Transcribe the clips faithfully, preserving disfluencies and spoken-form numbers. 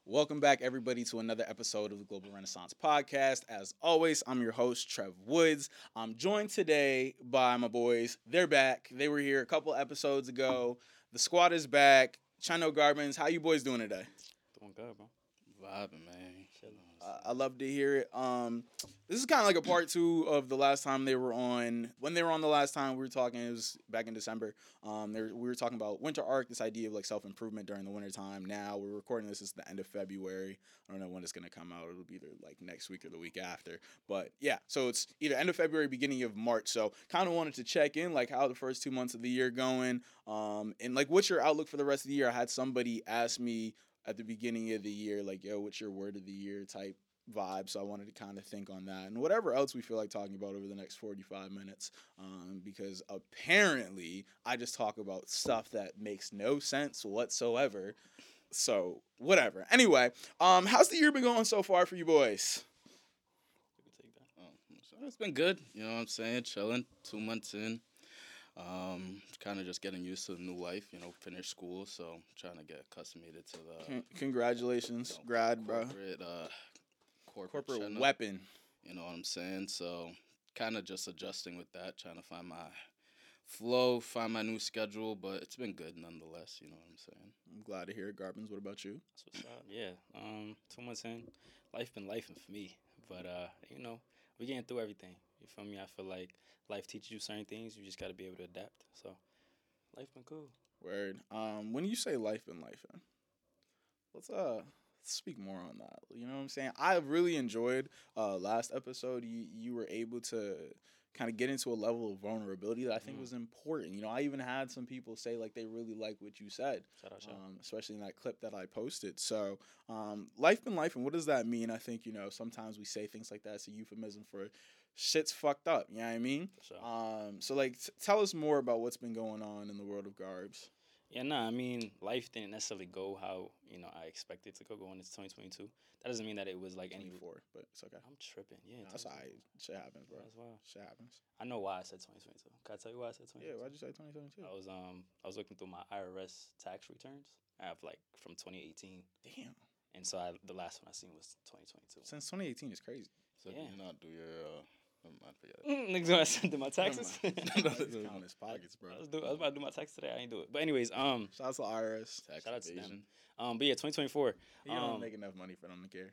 Welcome back, everybody, to another episode of the Global Renaissance Podcast. As always, I'm your host, Trev Woods. I'm joined today by my boys. They're back. They were here a couple episodes ago. The squad is back. Chino Garbins, how you boys doing today? Doing good, bro. Vibing, man. Uh, I love to hear it. Um, this is kind of like a part two of the last time they were on. When they were on the last time, we were talking. It was back in December. Um, we were talking about Winter Arc, this idea of like self improvement during the winter time. Now we're recording this. It's the end of February. I don't know when it's gonna come out. It'll be either like next week or the week after. But yeah, so it's either end of February, beginning of March. So kind of wanted to check in, like how the first two months of the year going. Um, and like what's your outlook for the rest of the year? I had somebody ask me at the beginning of the year, like, yo, what's your word of the year type vibe. So I wanted to kind of think on that and whatever else we feel like talking about over the next forty-five minutes. Um, because apparently I just talk about stuff that makes no sense whatsoever. So whatever. Anyway, um, how's the year been going so far for you boys? You can take that. Oh, so it's been good. You know what I'm saying? Chilling. Two months in. Um, kind of just getting used to the new life, you know, finish school, so trying to get accustomed to the Con- congratulations, you know, grad, bro. corporate, uh, corporate, Corporate channel, weapon. You know what I'm saying? So kind of just adjusting with that, trying to find my flow, find my new schedule, but it's been good nonetheless. You know what I'm saying? I'm glad to hear it, Garbins. What about you? That's what's up. Yeah. Um, two months in, life been lifing for me, but uh, you know, we getting through everything. You feel me? I feel like life teaches you certain things. You just got to be able to adapt. So, life been cool. Word. Um, when you say life and life, in, let's uh speak more on that. You know what I'm saying? I really enjoyed uh last episode. You you were able to kind of get into a level of vulnerability that I think Mm. was important. You know, I even had some people say like they really like what you said, Shout out, shout out. um, especially in that clip that I posted. So, um, life and life, and what does that mean? I think you know sometimes we say things like that. It's a euphemism for shit's fucked up. You know what I mean? For sure. Um, so like, t- tell us more about what's been going on in the world of Garbs. Yeah, nah, I mean, life didn't necessarily go how, you know, I expected it to go going into twenty twenty-two. That doesn't mean that it was like any. twenty-four, but it's okay. I'm tripping. Yeah. No, that's all right. Shit happens, bro. That's wild. Shit happens. I know why I said twenty twenty-two. Can I tell you why I said twenty Yeah, twenty-two? why'd you say twenty twenty-two? I was um I was looking through my I R S tax returns. I have like from twenty eighteen, Damn. and so I, the last one I seen was twenty twenty-two. Since twenty eighteen is crazy. So Yeah. do you not do your, uh, never mind, forget it. Mm, Niggas gonna send to my taxes. Never mind. He's counting his pockets, bro. I was, do, I was about to do my tax today. I ain't do it. But anyways, um, Shout out to I R S. Tax shout out to them. evasion. Um, but yeah, twenty twenty-four. You don't Um, make enough money for them to care.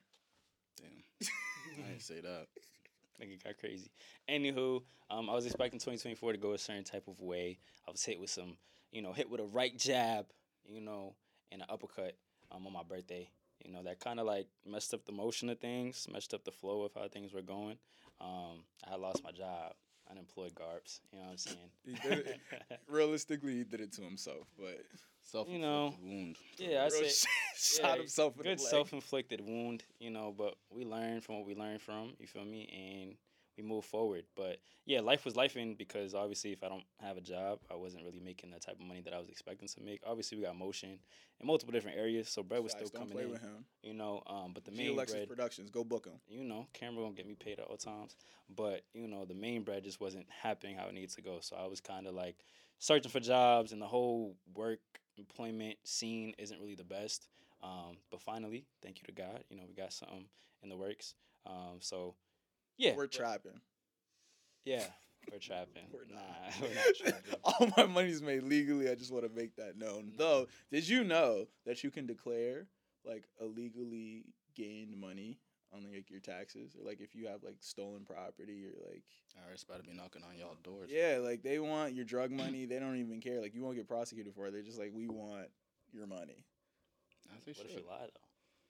Damn. I didn't say that. Nigga got crazy. Anywho, um, I was expecting twenty twenty-four to go a certain type of way. I was hit with some, you know, hit with a right jab, you know, and an uppercut um, on my birthday. You know, that kind of like messed up the motion of things, messed up the flow of how things were going. Um, I had lost my job, unemployed garbs. You know what I'm saying? He did it. Realistically, he did it to himself, but Self-inflicted know, wound. yeah, I real say shit, yeah, shot himself in good the leg. self-inflicted wound, you know, but we learn from what we learn from, you feel me, and we move forward. But yeah, life was lifing because obviously if I don't have a job, I wasn't really making the type of money that I was expecting to make. Obviously we got motion in multiple different areas, so bread was Facts, still don't coming play in, with him. you know, um, but the G main Alexis bread, Productions, go book him. you know, camera gonna get me paid at all times, but you know, the main bread just wasn't happening how it needs to go. So I was kind of like searching for jobs, and the whole work employment scene isn't really the best. Um, but finally, thank you to God, you know, we got something in the works. Um, so yeah, We're but- trapping. yeah, we're trapping. We're nah, not. we're not trapping. All my money's made legally. I just want to make that known. Though, did you know that you can declare like illegally gained money on like your taxes, or like if you have like stolen property, or like I R S about to be knocking on y'all doors. yeah, like they want your drug money. They don't even care. Like you won't get prosecuted for it. They're just like, we want your money. As they What if should. you lie though?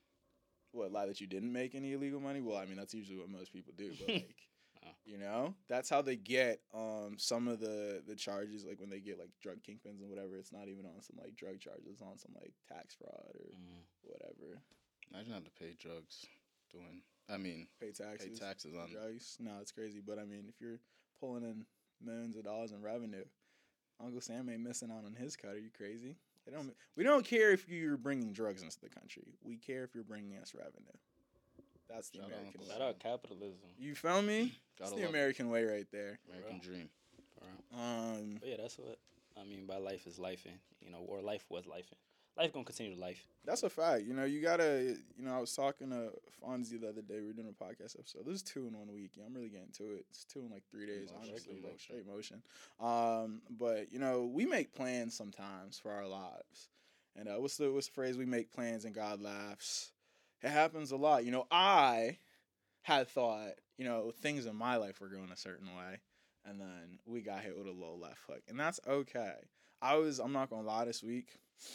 What, lie that you didn't make any illegal money? Well, I mean that's usually what most people do, but like. Oh. You know, that's how they get um some of the the charges. Like when they get like drug kingpins and whatever, it's not even on some like drug charges. It's on some like tax fraud or Mm. whatever. Imagine having to pay drugs doing, I mean, Pay taxes. pay taxes on drugs. No, it's crazy. But I mean, if you're pulling in millions of dollars in revenue, Uncle Sam ain't missing out on his cut. Are you crazy? They don't. We don't care if you're bringing drugs into the country. We care if you're bringing us revenue. That's the Shout out American Uncle way. Shout out capitalism. You feel me? That's Gotta the love it. American way right there. American dream. Alright. Um, But yeah, that's what I mean by life is lifing, you know, or life was lifing. life gonna continue to life. That's a fact. You know, you gotta. You know, I was talking to Fonzie the other day. We were doing a podcast episode. This is two in one week. Yeah, I'm really getting to it. It's two in like three days. Motion, Honestly, straight like motion. straight motion. Um, but you know, we make plans sometimes for our lives. And uh, what's the what's the phrase? We make plans and God laughs. It happens a lot. You know, I had thought, you know, things in my life were going a certain way, and then we got hit with a low left hook, and that's okay. I was, I'm not gonna lie, this week,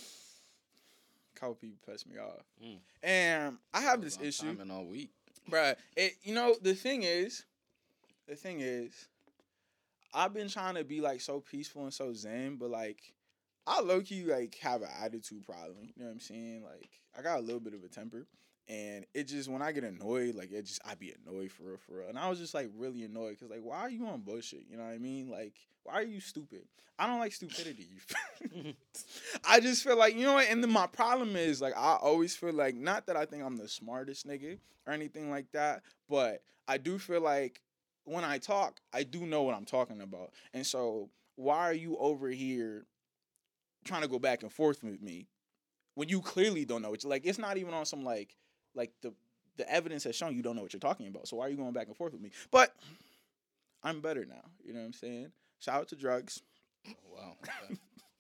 a couple people pissed me off, Mm. and I have That was this on issue, timing all week. bruh. It, you know, the thing is, the thing is, I've been trying to be like so peaceful and so zen, but like, I low key like have an attitude problem. You know what I'm saying? Like, I got a little bit of a temper. And it just, when I get annoyed, like, it just, I be annoyed for real, for real. And I was just, like, really annoyed. Because, like, why are you on bullshit? You know what I mean? Like, why are you stupid? I don't like stupidity. I just feel like, you know what? And then my problem is, like, I always feel like, not that I think I'm the smartest nigga or anything like that. But I do feel like when I talk, I do know what I'm talking about. And so, why are you over here trying to go back and forth with me when you clearly don't know? It's like, it's not even on some, like, Like, the the evidence has shown you don't know what you're talking about. So why are you going back and forth with me? But I'm better now. You know what I'm saying? Shout out to drugs. Oh, wow. Okay.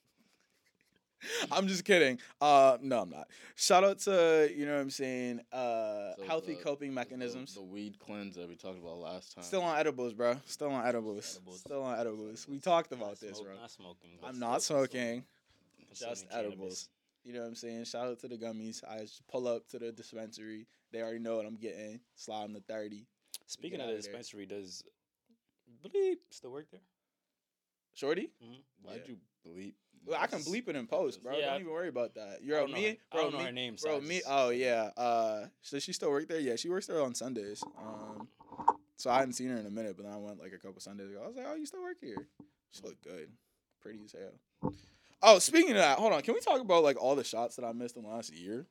I'm just kidding. Uh, no, I'm not. Shout out to, you know what I'm saying, uh, So healthy the- coping the- mechanisms. The, weed cleanse that we talked about last time. Still on edibles, bro. Still on edibles. Edibles. Still on edibles. We talked about Not this, smoke- bro. Not smoking. but I'm still not smoking. consuming Just cannabis. edibles. You know what I'm saying? Shout out to the gummies. I just pull up to the dispensary. They already know what I'm getting. Slide them the thirty. Speaking Get of outta the there. dispensary, does bleep still work there? Shorty? Mm-hmm. Why'd Yeah. you bleep? Well, I can bleep it in post, bro. Yeah, don't I- even worry about that. I You're don't know me, her- I bro. don't know me, her name, so bro. I Me. just- Oh yeah. Uh, does she still work there? Yeah, she works there on Sundays. Um, so I hadn't seen her in a minute, but then I went like a couple Sundays ago. I was like, oh, you still work here? She look good, pretty as hell. Oh, speaking of that, hold on. Can we talk about like all the shots that I missed in the last year?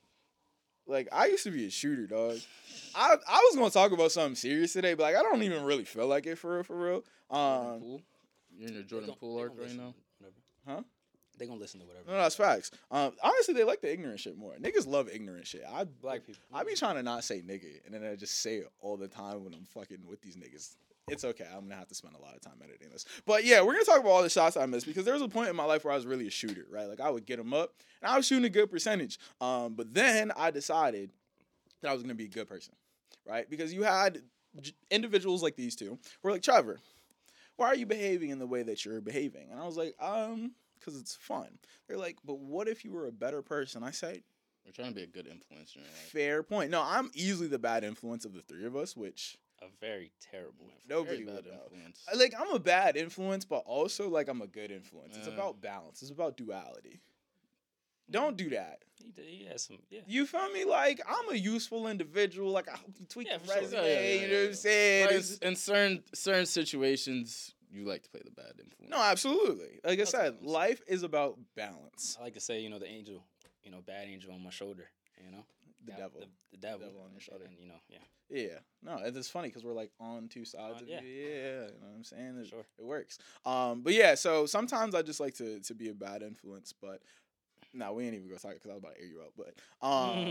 Like, I used to be a shooter, dog. I I was gonna talk about something serious today, but like I don't even really feel like it for real, for real. Jordan Um, Poole? You're in your They Jordan gon- Poole they arc gon' right listen now? to whatever. Huh? They gonna listen to whatever. no, that's facts. Um, honestly, they like the ignorant shit more. Niggas love ignorant shit. I Black people. I be trying to not say nigga, and then I just say it all the time when I'm fucking with these niggas. It's okay. I'm gonna have to spend a lot of time editing this. But yeah, we're gonna talk about all the shots I missed because there was a point in my life where I was really a shooter, right? Like I would get them up, and I was shooting a good percentage. Um, but then I decided that I was gonna be a good person, right? Because you had j- individuals like these two who were like, Trevor, why are you behaving in the way that you're behaving? And I was like, um, because it's fun. They're like, but what if you were a better person? I said, We're trying to be a good influencer in your life. fair point. No, I'm easily the bad influence of the three of us, which A very terrible influence. nobody Very would bad know. influence. I- Like, I'm a bad influence, but also, like, I'm a good influence. It's Yeah. about balance. It's about duality. Don't do that. He, did, he has some. Yeah. You feel me? Like, I'm a useful individual. Like, I hope you tweak Yeah, the for sure. resume. Yeah, yeah, yeah, you know what yeah. I'm saying? But It's- in, in certain certain situations, you like to play the bad influence. no, absolutely. Like I That's said, what I'm life is about balance. I like to say, you know, the angel, you know, bad angel on my shoulder. You know, The Yeah, devil. The, the devil. devil on your shoulder. And, you know, yeah. Yeah. No, and it's funny because we're like on two sides Uh, of yeah. it. Yeah, you know what I'm saying? It, Sure. it works. Um, but yeah, so sometimes I just like to to be a bad influence, but no, we ain't even gonna talk because I was about to air you out, but um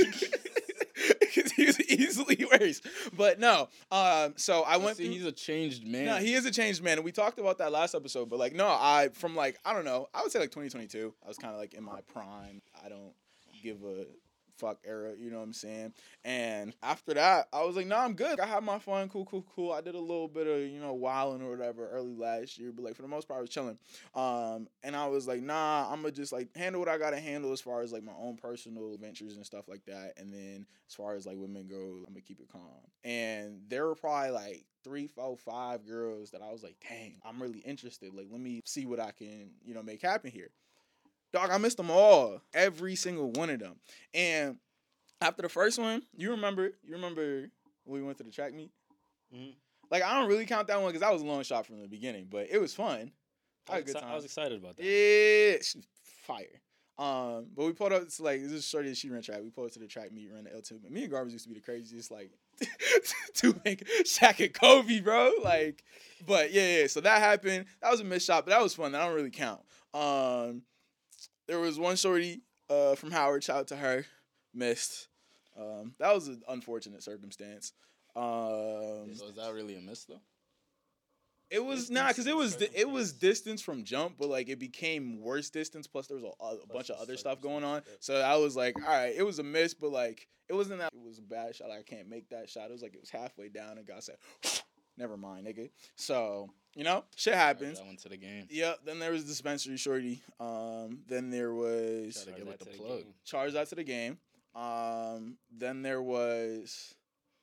because he was easily worse. But no, um, so I But went see, through. he's a changed man. No, he is a changed man, and we talked about that last episode. But like, no, I from like I don't know, I would say like twenty twenty-two. I was kind of like in my prime. I don't give a fuck era, you know what I'm saying? And after that, I was like, nah, I'm good. I had my fun, cool, cool, cool. I did a little bit of, you know, wilding or whatever early last year, but like for the most part, I was chilling. Um, and I was like, nah, I'm gonna just like handle what I gotta handle as far as like my own personal adventures and stuff like that. And then as far as like women go, I'm gonna keep it calm. And there were probably like three, four, five girls that I was like, dang, I'm really interested. Like, let me see what I can, you know, make happen here. Dog, I missed them all. Every single one of them. And after the first one, you remember, you remember when we went to the track meet? Mhm. Like, I don't really count that one because that was a long shot from the beginning, but it was fun. I I, had a was good exci- time. I was excited about that. Yeah, she was fire. Um, but we pulled up to like this is shorty that she ran track. We pulled up to the track meet, ran the L two. Me and Garbage used to be the craziest, like two make Shaq and Kobe, bro. Like, but yeah, yeah. So that happened. That was a missed shot, but that was fun. That don't really count. Um, there was one shorty. uh, from Howard. Shout out to her. Missed. Um, that was an unfortunate circumstance. Um, So is that really a miss though? It was Distance not because it and was di- it was circumstance. distance from jump, but like it became worse distance. Plus there was a, a bunch of the other stuff going on. circumstance, So I was like, all right, it was a miss, but like it wasn't that it was a bad shot. Like, I can't make that shot. It was like it was halfway down, and God said, never mind, nigga. So you know, shit happens. That went to the game. Yep. Then there was dispensary shorty. Um. Then there was Gotta Charge get that with the to the plug. game. charged out to the game. Um. Then there was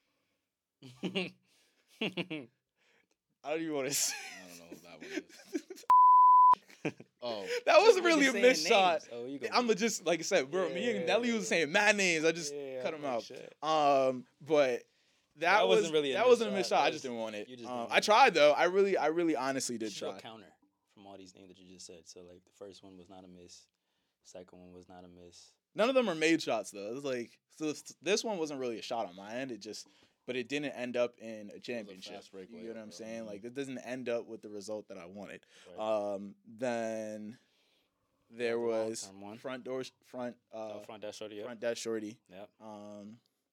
I don't even want to say. I don't know what that one is. Oh, That wasn't Nigga really a saying missed shot. names. Oh, you gonna I'm be- just like I said, bro. me and Yeah. Nelly was saying mad names. I just Yeah, cut I'm him like, out. shit. Um, but that, That was wasn't really a that missed wasn't a missed shot. shot. I That just was- didn't want it. you just Um, didn't I want it. tried though. I really, I really, honestly You did should go try. counter from all these names that you just said. So like the first one was not a miss. Second one was not a miss. None of them are made shots though. It was like so this- this one wasn't really a shot on my end. It just, but it didn't end up in a championship. fast break You get what layup, I'm bro. saying? Mhm. Like it doesn't end up with the result that I wanted. Right. Um, then there the was long-term one. front door, front, uh, Oh, front dash shorty. Yep. front desk shorty. Yep. Um,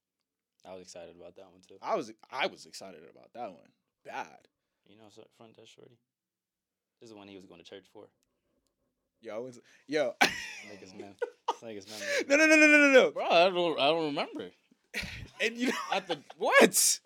I was excited about that one too. I was I was excited about that one. Bad. You know, so front dash shorty. This is the one he was going to church for. Yo, it was, yo. Like his mem. Like his memory. no, no, no, no, no, no, no. bro, I don't, I don't remember. And you know, At the what?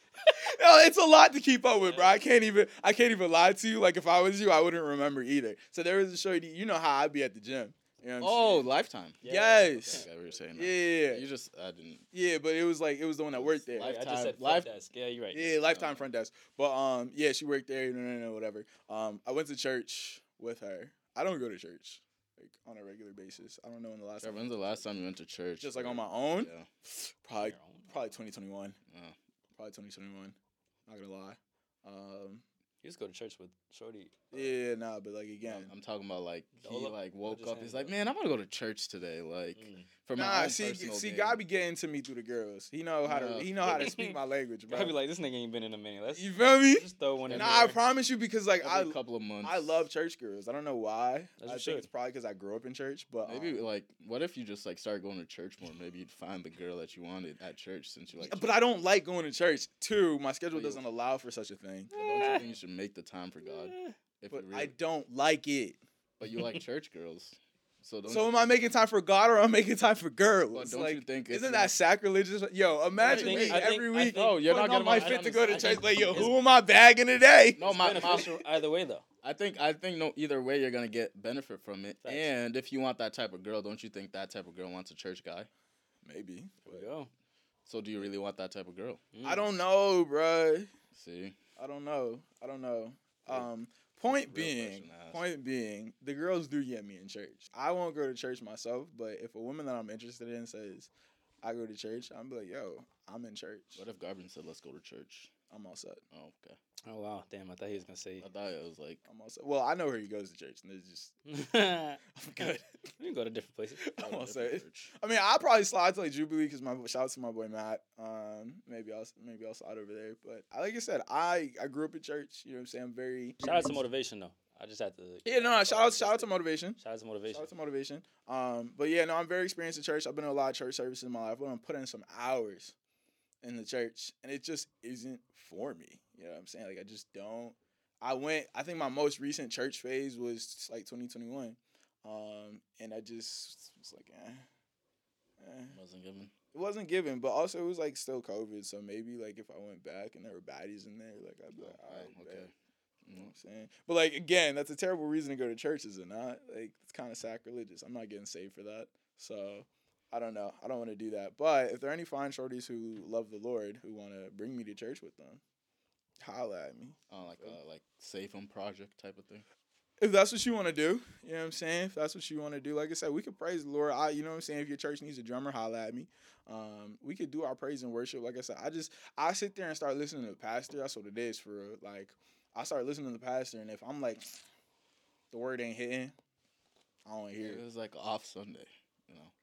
no, it's a lot to keep up with, bro. I can't even, I can't even lie to you. Like if I was you, I wouldn't remember either. So there was a shorty. You know how I'd be at the gym. You know what I'm Oh, saying? Lifetime. Yeah, Yes. I get what you're saying. Yeah, now. yeah, yeah. You just, I didn't. Yeah, but it was like it was the one that worked there. Life- I just said front Life- desk. Yeah, you're right. Yeah, lifetime front desk. But um, yeah, she worked there. No, no, no, whatever. Um, I went to church with her. I don't go to church like on a regular basis. I don't know when the last Trevor, time. when's the last time you went to church? Just like on my own. Yeah. Probably, Your own. probably twenty twenty-one. Yeah. Probably twenty twenty-one. Not gonna lie. Um, You just go to church with shorty. yeah, nah, but like again, I'm talking about like he Hold up. like What woke just up. He's happened, like, bro? man, I'm gonna go to church today. Like Mm. for my nah. own See, personal see, gain. God be getting to me through the girls. He know how to. Yeah. He know how to speak my language, bro. I'd be like, this nigga ain't been in a minute. Let's you feel me? just throw one in Nah, I there. promise you because like Every I, couple of months. I love church girls. I don't know why. As you I think should. it's probably because I grew up in church. But Maybe um, like, what if you just like start going to church more? Maybe you'd find the girl that you wanted at church since you like. but I don't like going to church. Two, my schedule But you- doesn't allow for such a thing. But don't you think you should make the time for God? If But you really, I don't like it. but you like church girls, so don't. So you am I making time for God or am I making time for girls? But don't like, you think it's isn't not- that sacrilegious? Yo, imagine think- me I think- every I week. think- Oh, you're not putting on getting my my- fit I to go to understand. church. Like, yo, It's- who am I bagging today? No, my, my beneficial either way though. I think I think no either way you're gonna get benefit from it. Facts. And if you want that type of girl, don't you think that type of girl wants a church guy? Maybe. There we go. So do you really want that type of girl? Mm. I don't know, bruh. See, I don't know. I don't know. Yeah. Um, point Real being, question to ask. point being, the girls do get me in church. I won't go to church myself, but if a woman that I'm interested in says, I go to church, I'm be like, yo, I'm in church. what if Garvin said, "Let's go to church"? I'm all set. Oh, okay. Oh wow, damn! I thought he was gonna say. I thought it was like I'm all set. Well, I know where he goes to church, and it's just, we I'm good. can go to different places. go I'm to all different set. church. I mean, I'll probably slide to like Jubilee because my shout out to my boy Matt. Um, maybe I'll maybe I'll slide over there. But I, like I said, I I grew up in church. You know what I'm saying? I'm very Shout out to motivation though. I just had to. Yeah, no, no, shout out shout out to motivation. Shout out to motivation. Shout out to motivation. Um, but yeah, no, I'm very experienced in church. I've been in a lot of church services in my life. I'm put in some hours in the church, and it just isn't for me. You know what I'm saying? Like I just don't. I went. I think my most recent church phase was like twenty twenty-one, um, and I just was like, eh, eh. Wasn't given. It wasn't given, but also it was like still COVID, so maybe like if I went back and there were baddies in there, like I'd be like, Oh, all right, okay. bet. You know what I'm saying? But like again, that's a terrible reason to go to church, is it not? Like it's kind of sacrilegious. I'm not getting saved for that. So I don't know. I don't want to do that. But if there are any fine shorties who love the Lord who want to bring me to church with them, holla at me. Oh, like a like save him project type of thing. If that's what you want to do, you know what I'm saying? If that's what you want to do, like I said, we could praise the Lord. I, you know what I'm saying? If your church needs a drummer, holla at me. Um, we could do our praise and worship. Like I said, I just I sit there and start listening to the pastor. That's what it is for real. Like I start listening to the pastor, and if I'm like the word ain't hitting, I don't wanna hear It it. was like off Sunday, you know.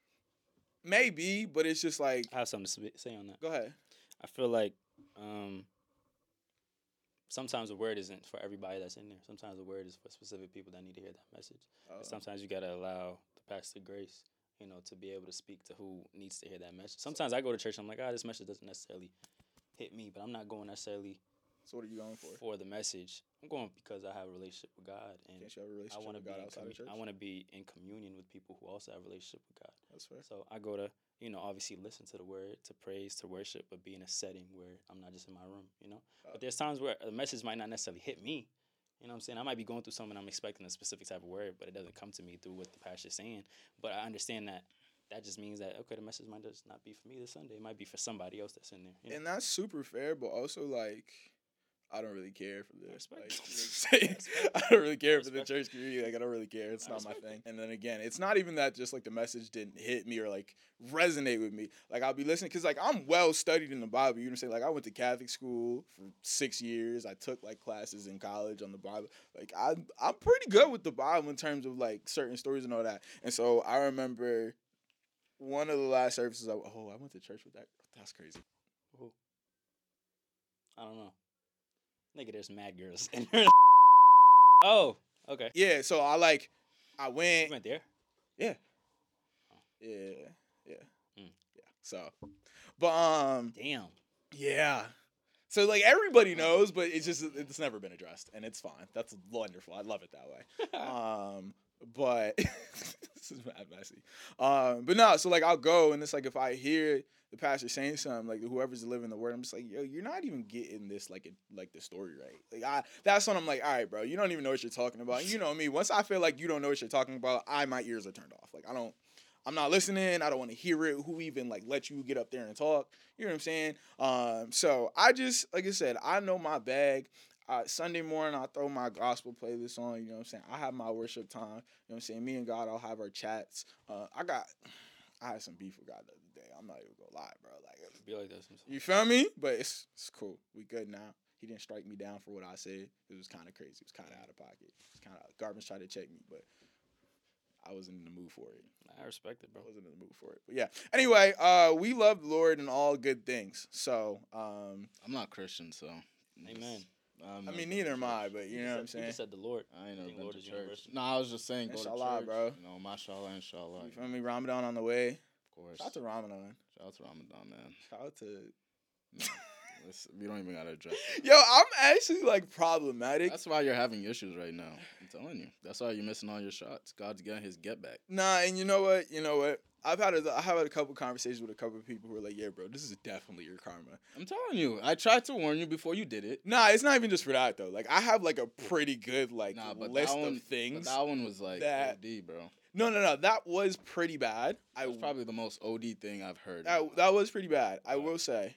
Maybe, but it's just like I have something to sp- say on that. go ahead. I feel like um, sometimes the word isn't for everybody that's in there. Sometimes the word is for specific people that need to hear that message. Uh, Sometimes you gotta allow the pastor grace. you know, to be able to speak to who needs to hear that message. Sometimes I go to church, I'm like, ah, this message doesn't necessarily hit me, but I'm not going necessarily So what are you going for? for the message. I'm going because I have a relationship with God, and Can't you have a I relationship want to with be God in outside of commu- church? I want to be in communion with people who also have a relationship with God. That's fair. So I go to, you know, obviously listen to the word, to praise, to worship, but be in a setting where I'm not just in my room, you know. Uh, But there's times where the message might not necessarily hit me. You know what I'm saying? I might be going through something, I'm expecting a specific type of word, but it doesn't come to me through what the pastor's saying. But I understand that that just means that, okay, the message might just not be for me this Sunday. It might be for somebody else that's in there. You know? And that's super fair, but also like I don't really care for the Respect. like, I don't really care for the Respect. church community. Like I don't really care. It's I not my respect thing. And then again, it's not even that just like the message didn't hit me or like resonate with me. Like I'll be listening because like I'm well studied in the Bible. You know what I'm saying? Like I went to Catholic school for six years. I took like classes in college on the Bible. Like I I'm pretty good with the Bible in terms of like certain stories and all that. And so I remember one of the last services. I, oh, I went to church with that. That's crazy. Who? I don't know. Nigga, there's mad girls in there. Oh, okay. Yeah. So I like I You went. went there? Yeah. Yeah. Yeah. Mm. Yeah. So, but um, Damn. yeah. So like everybody knows, but it's just it's never been addressed, and it's fine. That's wonderful. I love it that way. Um, but this is mad messy. Um, but no. So like I'll go, and it's like if I hear the pastor saying something, like whoever's delivering the word, I'm just like, yo, you're not even getting this like it, like the story right. Like I, that's when I'm like, all right, bro, you don't even know what you're talking about. And you know me. Once I feel like you don't know what you're talking about, I my ears are turned off. Like I don't. I'm not listening. I don't want to hear it. Who even like let you get up there and talk? You know what I'm saying? Um, so I just, like I said, I know my bag. Uh, Sunday morning, I throw my gospel playlist on. You know what I'm saying? I have my worship time. You know what I'm saying? Me and God, I'll have our chats. Uh, I got, I had some beef with God the other day. I'm not even gonna lie, bro. Like, Be like that sometimes. you feel me? But it's it's cool. We good now. He didn't strike me down for what I said. It was kind of crazy. It was kind of out of pocket. It was kind of garbage tried to check me, but I wasn't in the mood for it. I respect it, bro. I wasn't in the mood for it. But yeah. Anyway, uh, we love the Lord and all good things. So, um, I'm not Christian, so. Amen. I'm I not mean, going to neither am church. I, but you You know what I'm just said- You saying? just said the Lord. I ain't I never think been Lord to is church. universal. No, I was just saying go Inshallah, to church. bro. You know, mashallah, inshallah. You feel me? Ramadan on the way. Of course. Shout out to Ramadan. Shout out to Ramadan, man. Shout out to. No, it's- we don't even gotta address it. Yo, I'm actually like problematic. That's why you're having issues right now. I'm telling you. That's why you're missing all your shots. God's getting his get back. Nah, and you know what? You know what? I've had a, I've had a couple conversations with a couple of people who are like, yeah, bro, this is definitely your karma. I'm telling you. I tried to warn you before you did it. Nah, it's not even just for that though. Like I have like a pretty good like Nah, but list that one, of things. But that one was like that- O D, bro. No, no, no. That was pretty bad. I That was probably the most O D thing I've heard. that, that was pretty bad. I Right. will say.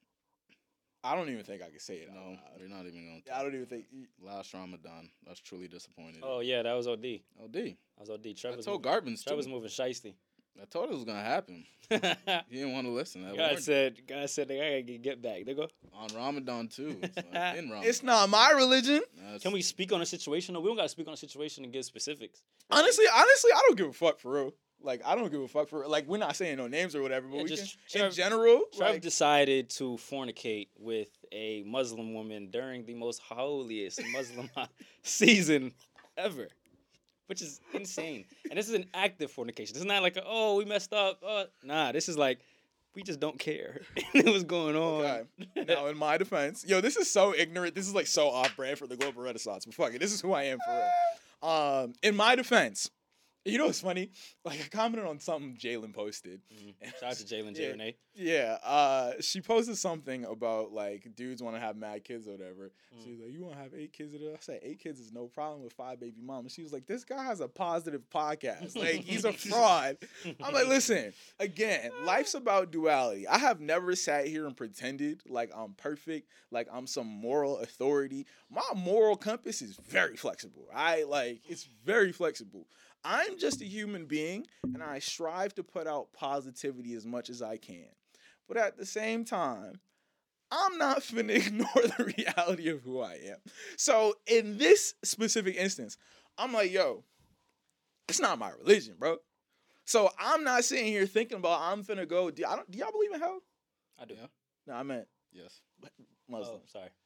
I don't even think I can say it. out No, loud. we're not even going to. I don't even think. Last Ramadan. I was truly disappointed. Oh, yeah, that was O D. O D. That was O D. I Trevor was told moving, Garbins, too. Trevor was moving shiesty. I told it was going to happen. God He didn't want to listen. I warned you. said, God said, I gotta get, get back. They go. On Ramadan, too. It's like in Ramadan. It's not my religion. That's- Can we speak on a situation? No, we don't gotta speak on a situation and give specifics. Honestly, honestly, I don't give a fuck for real. Like I don't give a fuck for real. Like we're not saying no names or whatever, but Yeah, we just can, Trev- in general. Trev Like, decided to fornicate with a Muslim woman during the most holiest Muslim season ever, which is insane. And this is an active fornication. It's not like, a, oh, we messed up. Uh, nah, this is like, we just don't care. It was going on. okay. Now, in my defense, yo, this is so ignorant. This is like so off brand for the global renaissance. But fuck it, this is who I am for real. Um, in my defense, you know what's funny? Like I commented on something Jalen posted. Mhm. Shout out to Jalen Yeah. J. Renee. Yeah, uh, she posted something about like dudes want to have mad kids or whatever. She was like, "You want to have eight kids?" Or whatever? I said, eight kids is no problem with five baby mamas." She was like, "This guy has a positive podcast. Like he's a fraud." I'm like, "Listen, again, life's about duality. I have never sat here and pretended like I'm perfect, like I'm some moral authority. My moral compass is very flexible. I like it's very flexible." I'm just a human being, and I strive to put out positivity as much as I can. But at the same time, I'm not finna ignore the reality of who I am. So in this specific instance, I'm like, yo, it's not my religion, bro. So I'm not sitting here thinking about I'm finna go. Do, I don't, do y'all believe in hell? I do. Yeah. No, I meant Yes. Muslim. Oh, sorry.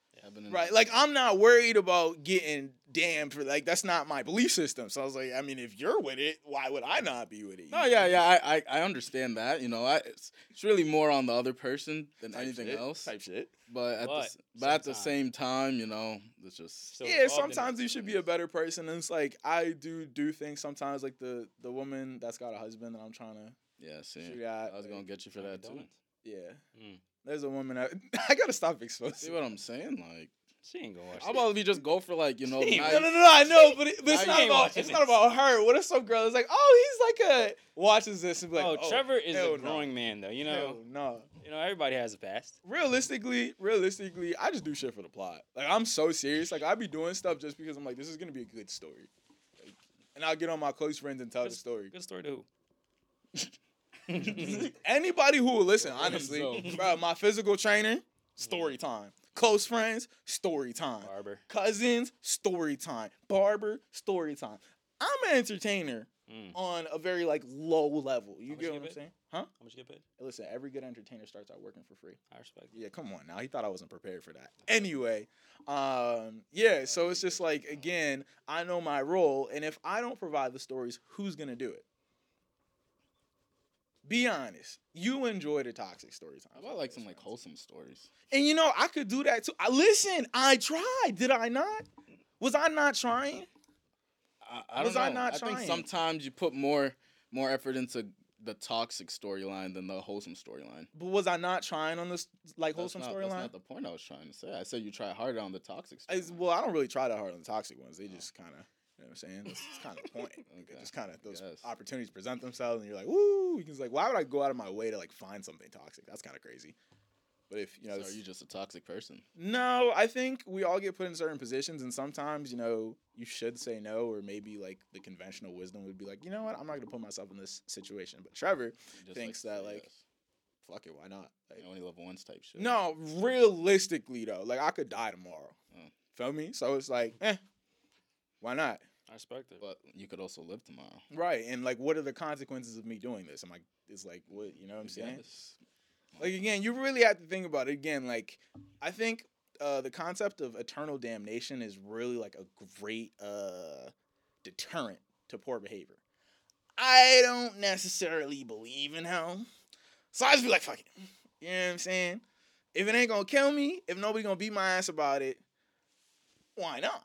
Heaven and Right, like I'm not worried about getting damned for like that's not my belief system. So I was like, I mean, if you're with it, why would I not be with it? No, yeah, yeah, I, I, I understand that. You know, I, it's, it's really more on the other person than Type anything shit, else. type shit. But at But the, s- but at the sometimes- same time, you know, it's just So Yeah, involved in sometimes it. you should be a better person. And it's like I do do things sometimes, like the the woman that's got a husband that I'm trying to yeah. See, shoot at. I was like, gonna get you for that too. Donuts. yeah. Mm. There's a woman. I, I gotta stop See exposing. what I'm saying? Like, She ain't gonna watch how it. about if you just go for like, you know, See, nice, No, no, no, no, I know, but, it, but it's Now not you ain't about watching it's it. not about her. What if some girl is like, oh, he's like a watches this and be like, oh, oh, Trevor is hell a growing man, though. You No. know, Hell no. you know, everybody has a past. Realistically, realistically, I just do shit for the plot. Like I'm so serious. Like I be doing stuff just because I'm like, this is gonna be a good story. Like, and I'll get on my close friends and tell the story. Good story to who? Anybody who will listen, Yeah, honestly, so- bro. My physical trainer, story time. Close friends, story time. Barber. Cousins, story time. Barber, story time. I'm an entertainer Mm. on a very like low level. You How much get you what I'm get paid? saying? Huh? How much you get paid? Listen, every good entertainer starts out working for free. I respect. it. Yeah, come on now. He thought I wasn't prepared for that. Anyway, um, yeah, so it's just like again, I know my role, and if I don't provide the stories, who's gonna do it? Be honest. You enjoy the toxic story time. how about like some like wholesome stories? And you know, I could do that too. I listen, I tried. Did I not? Was I not trying? I, I Was don't I know. not I think trying? sometimes you put more more effort into the toxic storyline than the wholesome storyline. But was I not trying on this like That's wholesome not- That's storyline? not the point I was trying to say. I said you try harder on the toxic It's- storyline. Well, I don't really try that hard on the toxic ones. They just kind of, you know what I'm saying? That's kind of the point. Like, Okay. Just kind of those Yes. opportunities present themselves, and you're like, woo! Because like, why would I go out of my way to like find something toxic? That's kind of crazy. But if you know, So it's- are you just a toxic person? no, I think we all get put in certain positions, and sometimes you know you should say no, or maybe like the conventional wisdom would be like, you know what, I'm not gonna put myself in this situation. But Trevor You just thinks to that say like, yes. fuck it, why not? Like, You only love once type shit. no, realistically though, like I could die tomorrow. Mm. Feel me? So it's like, eh, why not? I respect it. But you could also live tomorrow. Right. And like, what are the consequences of me doing this? I'm like, it's like, what, you know what I'm saying? Yes. Like, again, you really have to think about it. Again, like, I think uh, the concept of eternal damnation is really like a great uh, deterrent to poor behavior. I don't necessarily believe in hell. So I just be like, fuck it. You know what I'm saying? If it ain't gonna kill me, if nobody gonna beat my ass about it, why not?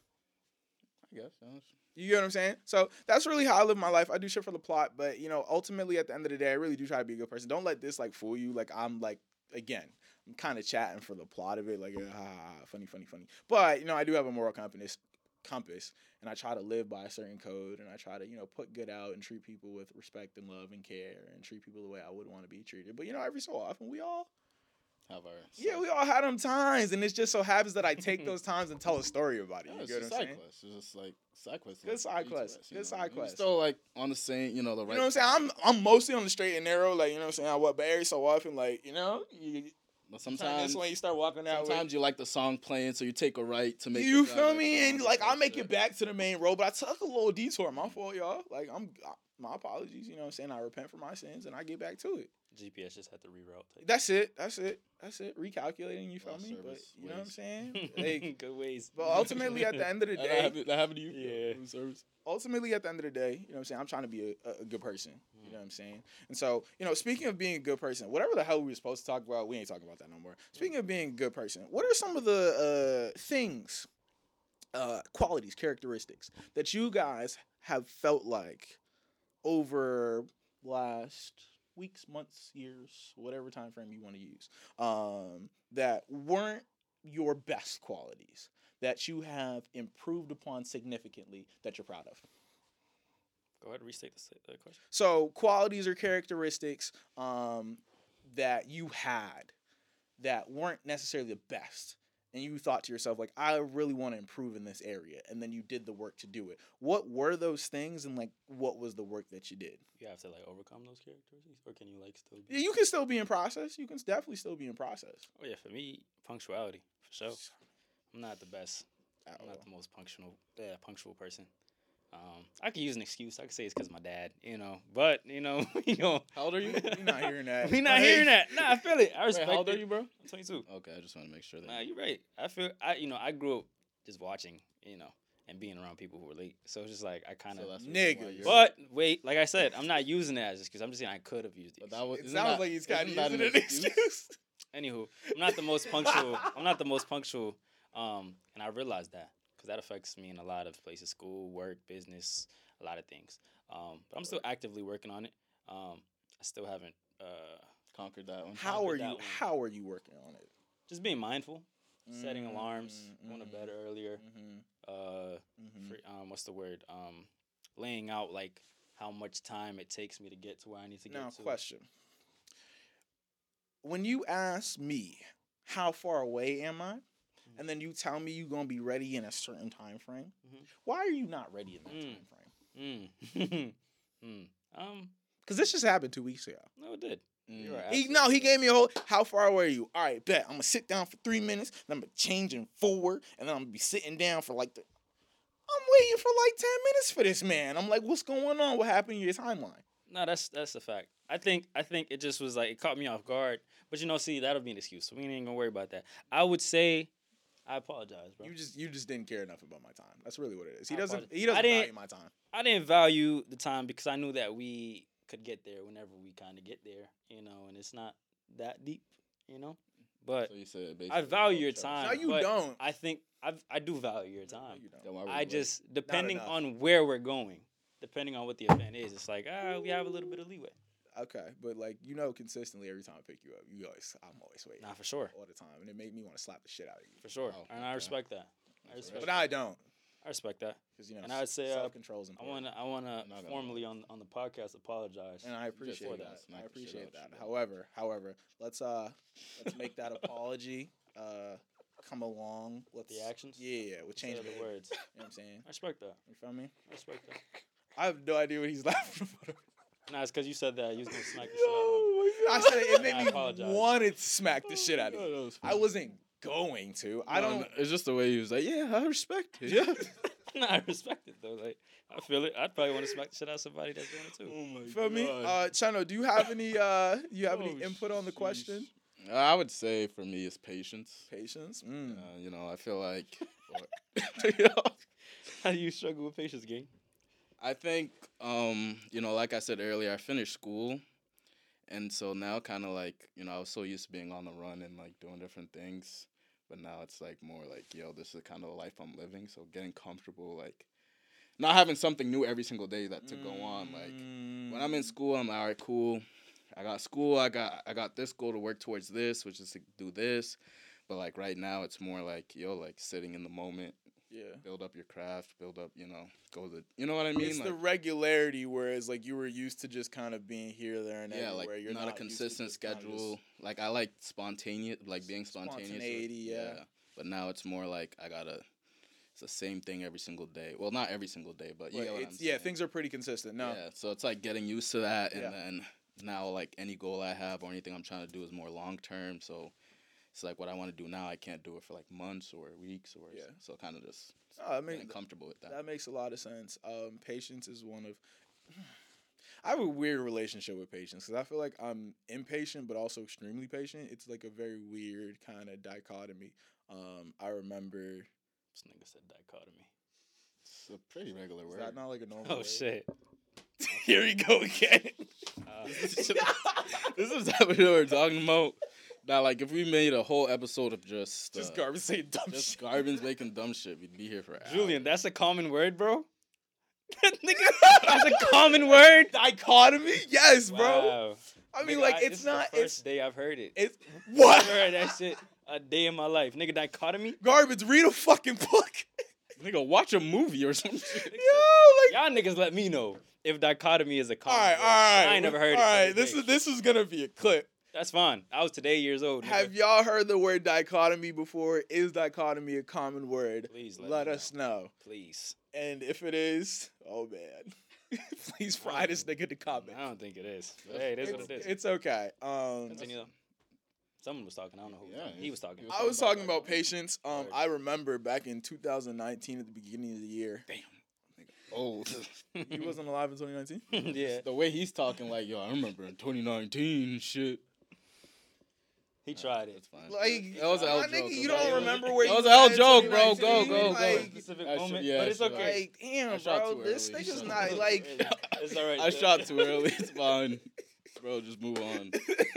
I guess. yeah. You get what I'm saying? So that's really how I live my life. I do shit for the plot, but you know, ultimately at the end of the day, I really do try to be a good person. Don't let this like fool you. Like I'm like again, I'm kind of chatting for the plot of it, like ah, funny, funny, funny. But you know, I do have a moral compass, compass, and I try to live by a certain code, and I try to you know put good out and treat people with respect and love and care, and treat people the way I would want to be treated. But you know, every so often we all Have our yeah, we all had them times, and it just so happens that I take those times and tell a story about it. Yeah, You it's get a what I'm side saying? quest. It's just like side quest. Good like side each quest. of us, you Good know? side We're quest. Still like on the same, you know, the right. You know what I'm saying? I'm I'm mostly on the straight and narrow, like you know what I'm saying. I what, but every so often, like you know, you But sometimes sometimes, this way you start walking out. sometimes you like the song playing, so you take a right to make. You the feel direct me? And song like I'll type make shit. it back to the main road, but I took a little detour. My fault, y'all. Like I'm, my apologies. You know what I'm saying? I repent for my sins and I get back to it. G P S just had to reroute. type. That's it. That's it. That's it. Recalculating. You feel Lost me? But service you know what I'm ways. saying? Like, Good ways. but ultimately, at the end of the That day, happened, that happened to you? Yeah. Food service? ultimately at the end of the day, you know what I'm saying, I'm trying to be a, a, a good person. You know what I'm saying? And so, you know, speaking of being a good person, whatever the hell we were supposed to talk about, we ain't talking about that no more. Speaking of being a good person, what are some of the uh, things, uh, qualities, characteristics that you guys have felt like over last weeks, months, years, whatever time frame you want to use, um, that weren't your best qualities, that you have improved upon significantly, that you're proud of? Go ahead, restate the, s- the question. So qualities or characteristics um, that you had that weren't necessarily the best, and you thought to yourself like, I really want to improve in this area, and then you did the work to do it. What were those things, and like what was the work that you did? You have to like overcome those characteristics, or can you like still? Be... Yeah, you can still be in process. You can definitely still be in process. Oh yeah, for me, punctuality for sure. I'm not the best. At I'm all. not the most punctual, yeah, punctual person. Um, I could use an excuse. I could say it's because my dad, you know. But you know, you know. How old are you? We're not hearing that. We not hearing that. Nah, I feel it. I Wait, respect how old it. are you, bro? I'm twenty-two. Okay, I just want to make sure that. Nah, you're right. I feel I, you know, I grew up just watching, you know, and being around people who relate. So it's just like I kind of. So that's the Niggas. reason why you're- But wait, like I said, I'm not using that as excuse. I'm just saying I could have used it. But that was, It isn't sounds that- like he's kind of isn't that using an an excuse. Anywho, I'm not the most punctual. I'm not the most punctual, um, and I realize that because that affects me in a lot of places: school, work, business, a lot of things. Um, but I'm still actively working on it. Um, I still haven't uh, Conquered that one. How are that you? one. How are you working on it? just being mindful, setting alarms, Mm, going to mm, bed earlier. mhm, Uh, mhm. free, um, what's the word? Um, laying out like how much time it takes me to get to where I need to get Now, to. question: when you ask me how far away am I, and then you tell me you're gonna be ready in a certain time frame, Mhm. why are you not ready in that Mm. time frame? Mm. mm. Um, Because this just happened two weeks ago. no, it did. Mm. You're right. He, no, he gave me a whole. How far away are you? All right, bet. I'm gonna sit down for three minutes. Then I'm gonna change and forward, and then I'm gonna be sitting down for like the. I'm waiting for like ten minutes for this man. I'm like, what's going on? What happened in your timeline? No, that's that's a fact. I think I think it just was like it caught me off guard. But you know, see, that'll be an excuse. So we ain't gonna worry about that. I would say, I apologize, bro. You just you just didn't care enough about my time. That's really what it is. He I doesn't apologize. he doesn't I didn't- value my time. I didn't value the time because I knew that we could get there whenever we kind of get there, you know, and it's not that deep, you know. But So you said basically I value no your choice. time. No, you but don't. I think I I do value your No, time. you don't. Then why were I you late? just depending enough. on where we're going, depending on what the event is, it's like ah we have a little bit of leeway. Okay, but like you know, consistently every time I pick you up, you always I'm always waiting. Nah, for sure, all the time, and it made me want to slap the shit out of you. for sure, Oh, and I okay. respect that. I That's respect. But that. I don't, I respect that. because you know, And I would say, uh, self control is I important. wanna I wanna not gonna formally on on the podcast apologize. And I appreciate for that. that. Smack I the shit appreciate out that. you. However, however, let's uh let's make that apology uh come along. Let's The actions? Yeah, we'll Instead change of the the words. words. You know what I'm saying? I respect that. You feel me? I respect that. I have no idea what he's laughing about. Nah, it's because you said that you was gonna smack the shit out of him. Yo, I said it made I me apologize. wanted to smack the shit out of No, you. that was I funny. wasn't going to. I No, don't. no, It's just the way he was like, yeah, I respect it. Yeah. Nah, I respect it though. Like I feel it. I'd probably want to smack the shit out of somebody that's doing it too. oh my You feel me? Uh, Chano, do you have any uh you have any Oh, input on the sheesh. question? I would say for me, it's patience. Patience. Mm. Uh, you know, I feel like. You know, How do you struggle with patience, gang? I think, um, you know, like I said earlier, I finished school. And so now kind of like, you know, I was so used to being on the run and like doing different things. But now it's like more like, yo, this is the kind of life I'm living. So getting comfortable, like not having something new every single day that to go on. Like when I'm in school, I'm like, all right, cool. I got school. I got I got this goal to work towards this, which is to do this. But like right now, it's more like, yo, like sitting in the moment. Yeah. Build up your craft, build up, you know, go the, you know what I mean? It's like, the regularity, whereas like you were used to just kind of being here, there, and yeah, like everywhere. You're not, not, a used to consistent just kinda schedule. just- Like I like spontaneous, like being spontaneous. so- Spontaneity, yeah. But now it's more like I gotta. It's the same thing every single day. Well, not every single day, but you But get what it's, I'm yeah, saying. things are pretty consistent. No, Yeah, so it's like getting used to that, and Yeah. then now like any goal I have or anything I'm trying to do is more long term. So it's like what I want to do now, I can't do it for like months or weeks or Yeah. so. Kind of just No, I mean, getting comfortable with that. that makes a lot of sense. Um, patience is one of. I have a weird relationship with patience because I feel like I'm impatient but also extremely patient. It's like a very weird kind of dichotomy. Um, I remember. This nigga said dichotomy. It's a pretty regular Is word. that not like a normal? Oh word? shit. Here we go again. Uh, This is what we were talking about. Now, like, if we made a whole episode of just Just uh, garbage saying dumb just shit. Garvin's making dumb shit, we'd be here for hours. Julian, that's a common word, bro. Nigga, that's a common word. Dichotomy? Yes, bro. Wow. I mean, Nigga, like, I- it's this is not. the first It's day I've heard it. it's what? Never heard that shit a day in my life. Nigga, dichotomy. Garbage. Read a fucking book. Nigga, watch a movie or some shit. Yo, like. Y'all niggas let me know if dichotomy is a All common right, word. all right. I ain't never heard all it. All till right, this day. is this is gonna be a clip. That's fine. I was today years old. Nigga. Have y'all heard the word dichotomy before? Is dichotomy a common word? Please let Let me us know. Please. And if it is, oh man, please fry this nigga in the comments. I don't think it is. But hey, it is it's, what it is. it's okay. Um, Continue though. Someone was talking. I don't know who. Yeah, he he- was talking. he was I was talking about dichotomy. patience. Um, Word. I remember back in two thousand nineteen at the beginning of the year. Damn. old. He wasn't alive in twenty nineteen. Yeah, The way he's talking, like, yo, I remember in twenty nineteen and shit. he tried it. That's fine. Like, That was a my hell nigga, joke. you That don't was- remember where that you was a hell at in joke, bro. Go, twenty nineteen? go, go. Like, Specific I should- moment, yeah, but I it's should- okay. like, damn, I shot bro, too this early. nigga's Shot not too like. It's all right. I though. shot too early. It's fine. Bro, just move on.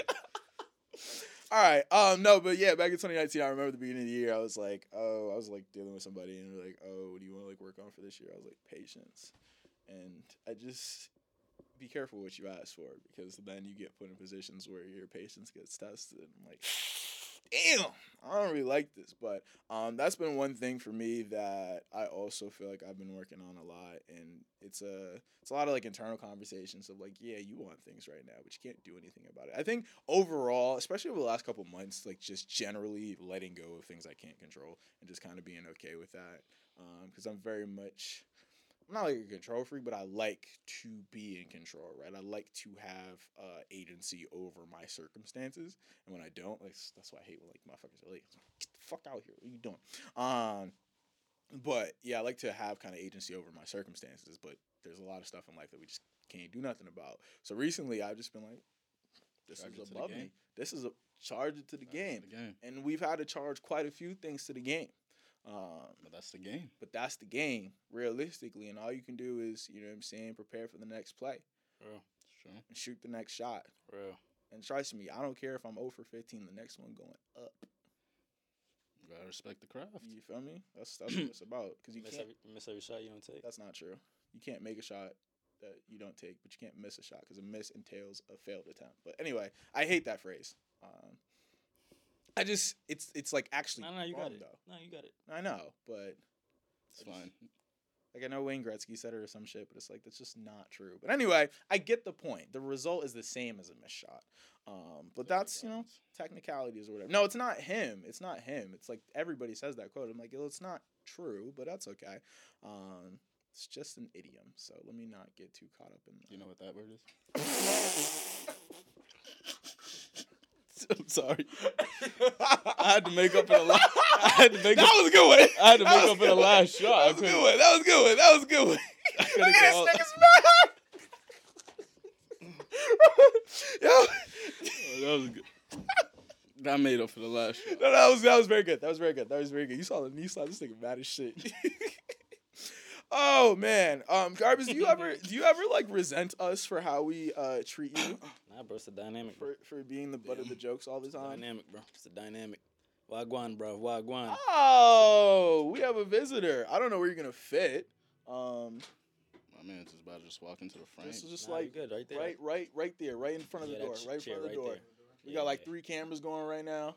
All right. Um. No, but yeah, back in twenty nineteen, I remember the beginning of the year. I was like, oh, I was like dealing with somebody, and they're like, oh, what do you want to like work on for this year? I was like, patience, and I just be careful what you ask for because then you get put in positions where your patience gets tested. I'm like, damn, I don't really like this, but um, that's been one thing for me that I also feel like I've been working on a lot, and it's a it's a lot of like internal conversations of like, yeah, you want things right now, but you can't do anything about it. I think overall, especially over the last couple months, like just generally letting go of things I can't control and just kind of being okay with that, because I'm very much. I'm not like a control freak, but I like to be in control, right? I like to have uh, agency over my circumstances, and when I don't, like that's why I hate when like motherfuckers are like, "Get the fuck out here! What are you doing?" Um, but yeah, I like to have kind of agency over my circumstances, but there's a lot of stuff in life that we just can't do nothing about. So recently, I've just been like, "This Charge it is to the above game. me. This is a charge it to the That's game," the game. and we've had to charge quite a few things to the game. Um, But that's the game. but that's the game, realistically. And all you can do is, you know what I'm saying, prepare for the next play Real, Sure. and shoot the next shot. real. And trust me, I don't care if I'm zero for fifteen, the next one going up. You gotta respect the craft. You feel me? That's that's what it's about. Because you Miss can't, every, miss every shot you don't take. that's not true. You can't make a shot that you don't take, but you can't miss a shot because a miss entails a failed attempt. But anyway, I hate that phrase. Um, I just, it's it's like actually No, no, you wrong, got it. though. No, you got it. I know, but It's fine. like I know Wayne Gretzky said it or some shit, but it's like that's just not true. But anyway, I get the point. The result is the same as a missed shot. Um, but that's you know technicalities or whatever. No, it's not him. It's not him. It's like everybody says that quote. I'm like, well, it's not true, but that's okay. Um, it's just an idiom. So let me not get too caught up in. Do you know what that word is? I'm sorry. I had to make up for the last. I had to make That up. was a good one. I had to That make was up for the good. last shot. I That was a couldn't- good one. That was a good one. That was a good one. I couldn't Look go at out. this nigga's mad. Yo. Oh, that was good. That made up for the last shot. No, that was that was very good. That was very good. That was very good. You saw the you saw this nigga mad as shit. Oh man, um, Garbage, do you ever do you ever like resent us for how we uh treat you Nah, bro, it's a dynamic, bro. for for being the butt of the jokes all the It's a time? dynamic, bro. It's a dynamic. Wagwan, bro. Wagwan. Oh, we have a visitor. I don't know where you're gonna fit. Um, My man's just about to just walk into the frame. this is just Nah, like you good right there. right, right, right there, right in front of Yeah, the door, that right in chair front of the right door. there. We Yeah, got like yeah. three cameras going right now.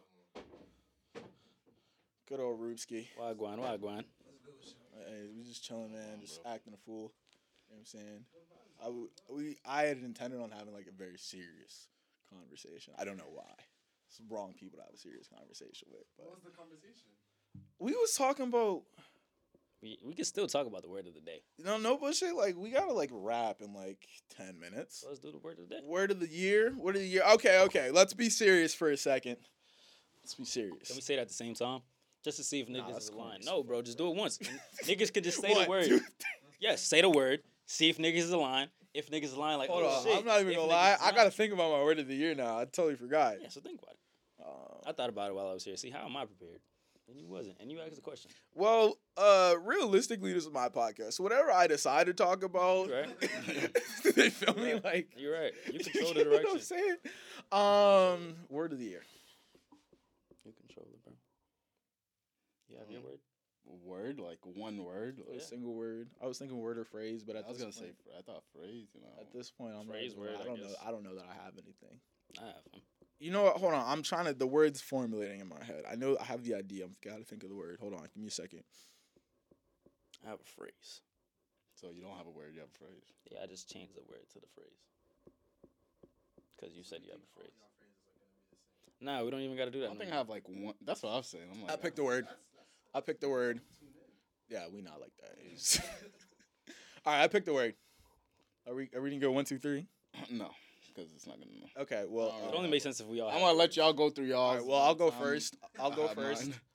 Good old Rubski. Wagwan, wagwan. Hey, we just chilling, man, just acting a fool. You know what I'm saying? I w- we I had intended on having like a very serious conversation. I don't know why. It's the wrong people to have a serious conversation with. But What was the conversation? we was talking about We we can still talk about the word of the day. you know no bullshit. Like we gotta like rap in like ten minutes. So let's do the word of the day. Word of the year. Word of the year. Okay, okay. Let's be serious for a second. Let's be serious. Can we say that at the same time? Just to see if Nah, niggas that's is aligned. corny. No, bro, just do it once. niggas could just say One, the word. two, Yes, say the word. See if niggas is aligned. If niggas is aligned, like, Hold oh on. shit. I'm not even If gonna niggas lie. is I aligned- gotta think about my word of the year now. I totally forgot. Yeah, so think about it. Um, I thought about it while I was here. See, how am I prepared? And you wasn't. And you asked the question. Well, uh, realistically, this is my podcast. So whatever I decide to talk about, Right. they feel me Right. like You're right. You control you the know what I'm direction. saying? Um, word of the year. You control it, bro. You have your Mm. word? Word, like one word. A Yeah. single word. I was thinking word or phrase, but at I was this gonna say. point, fr- I thought phrase. You know. at this point, I'm Phrase, not, word, I I don't know. guess. I don't know that I have anything. I have them. You know what? Hold on. I'm trying to. The word's formulating in my head. I know. I have the idea. I've got to think of the word. Hold on. Give me a second. I have a phrase. So you don't have a word. You have a phrase. Yeah, I just changed the word to the phrase. Because you said you have a phrase. Nah, we don't even got to do I that. don't no think I more. have like one. That's what I was saying. I'm like. I picked the word. I picked the word. Yeah, we not like that. It's- All right. I picked the word. Are we? Are we gonna go one, two, three? No, because it's not gonna. Okay. Well, Alright. It uh, only makes sense if we all I'm have gonna it. let y'all go through y'all. all right. Well, I'll go first. I'll I go have first. mine.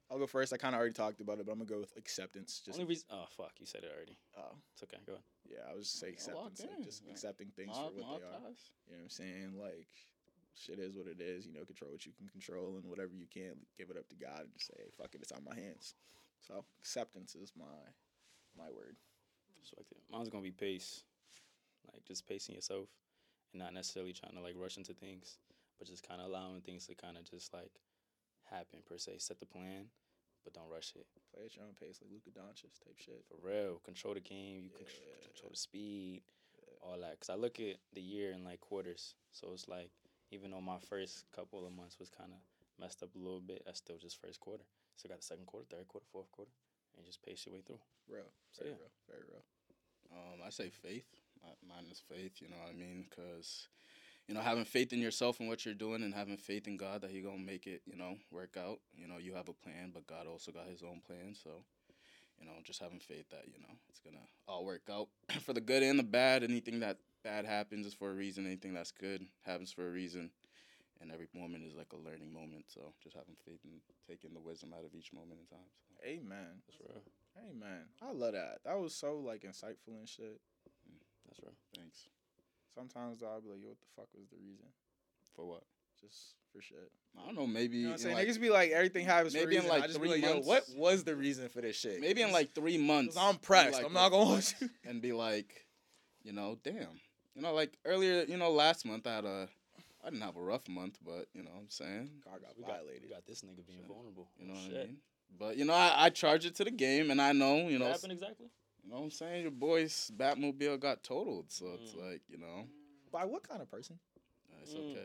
I'll go first. I kind of already talked about it, but I'm gonna go with acceptance. Just Only reason. Oh fuck, you said it already. oh It's okay. Go ahead. yeah, I was just say acceptance, like just Yeah. accepting things Ma- for what ma they are. ties. You know what I'm saying? Like shit is what it is. You know, control what you can control, and whatever you can't, give it up to God and just say, hey, fuck it, it's out my hands. So acceptance is my my word. Respect it. Mine's gonna be pace, like just pacing yourself, and not necessarily trying to like rush into things, but just kind of allowing things to kind of just like happen per se. Set the plan, but don't rush it. Play at your own pace, like Luka Doncic type shit. For real, control the game. You contr- Yeah. control the speed, all that. Cause I look at the year in like quarters, so it's like even though my first couple of months was kind of messed up a little bit, that's still just first quarter. So got the second quarter, third quarter, fourth quarter, and just pace your way through. Real, So, very yeah. real, very real. Um, I say faith. Mi- Mine is faith. You know what I mean? Because you know, having faith in yourself and what you're doing, and having faith in God that He gonna make it, you know, work out. You know, you have a plan, but God also got His own plan. So, you know, just having faith that you know it's gonna all work out for the good and the bad. Anything that bad happens is for a reason. Anything that's good happens for a reason. And every moment is like a learning moment. So just having faith and taking the wisdom out of each moment in time. So. Amen. That's real. Amen. I love that. That was so like insightful and shit. That's real. Thanks. Sometimes though, I'll be like, yo, what the fuck was the reason? For what? Just for shit. I don't know. Maybe You know what I'm in saying? like, Niggas be like, everything happens for a maybe in, reason. like, I just three be like, months. yo, what was the reason for this shit? maybe in like three months. 'Cause I'm be pressed. like, I'm not gonna what- hold you. and be like, you know, damn. You know, like earlier, you know, last month I had a, I didn't have a rough month, but you know what I'm saying? Car got We got, violated. we got this nigga being vulnerable. You know Oh, what shit. I mean? But you know, I, I charge it to the game, and I know, you know, What s- happened exactly? you know what I'm saying. Your boy's Batmobile got totaled, so it's Mm. like, you know, By what kind of person? uh, it's Mm.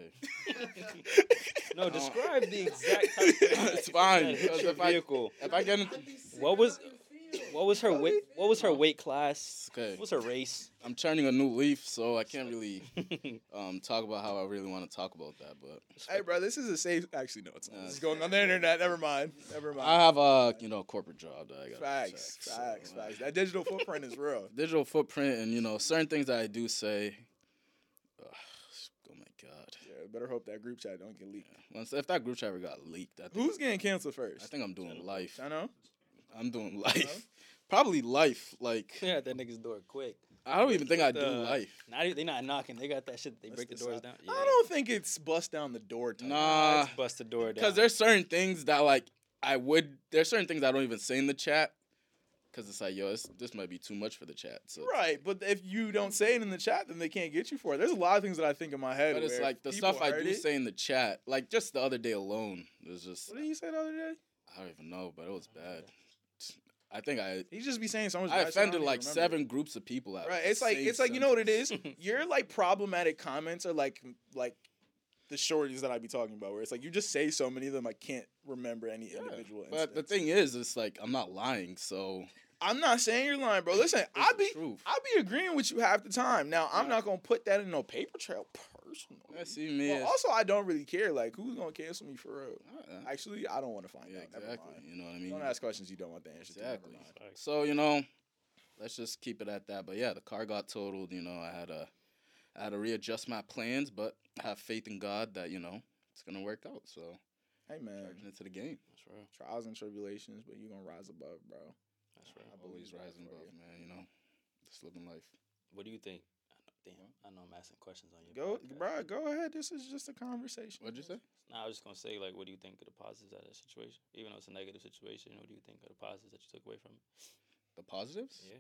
okay. No, describe the exact type of thing It's fine, that hit because your if I- vehicle. If I get, in, What was what was her weight? What was her weight class? it's okay. What was her race? I'm turning a new leaf, so I can't really um talk about how I really want to talk about that. But Hey, bro, this is a safe. Actually, no, it's not. Uh, This is going on the internet. Never mind. Never mind. I have a you know corporate job that I got. facts, facts, facts. That digital footprint is real. Digital footprint, and you know certain things that I do say. Ugh, oh my god! Yeah, better hope that group chat don't get leaked. Once if that group chat ever got leaked, I think, Who's getting canceled first? I think I'm doing life. I know. I'm doing life. Probably life. Like They got that nigga's door quick. I don't even think I do The- life. Not e- they not knocking. They got that shit. They That's break the the doors side. down. I don't think it's bust down the door. Type. Nah. Let's bust the door down. Because there's certain things that like I would. There's certain things I don't even say in the chat. Because it's like, yo, this, this might be too much for the chat. So, Right, but if you don't say it in the chat, then they can't get you for it. There's a lot of things that I think in my head. but it's where like the people stuff I heard do it. say in the chat. Like just the other day alone, it was just What did you say the other day? I don't even know, but it was bad. I think I He just be saying so much. I bad shit, offended don't even like remember. seven groups of people. At Right, the it's like same it's like you know what it sentence. is. Your like problematic comments are like like the shorties that I be talking about, where it's like you just say so many of them, I can't remember any Yeah, individual. But the instance. thing is, it's like I'm not lying, so I'm not saying you're lying, bro. Listen, I the be truth. I be agreeing with you half the time. Now I'm Yeah. not gonna put that in no paper trail personally. yeah, see me. Well, as- also, I don't really care. Like, who's gonna cancel me for real? Uh, Actually, I don't want to find yeah, out. Never exactly. mind. You know what I mean? Don't ask questions you don't want the answer Exactly. to. Never mind. Facts. So you know, let's just keep it at that. But yeah, the car got totaled. You know, I had to, I had to readjust my plans, but I have faith in God that you know it's gonna work out. So Hey man, charging it to the game. That's real. trials and tribulations, but you gonna rise above, bro. That's real. I believe Always that rising for above, you. man. You know, just living life. What do you think? I know, damn, I know I'm asking questions on your Go, podcast. bro. Go ahead. This is just a conversation. What'd you say? Nah, I was just gonna say, like, what do you think of the positives out of that situation? Even though it's a negative situation, what do you think of the positives that you took away from it? The positives? Yeah.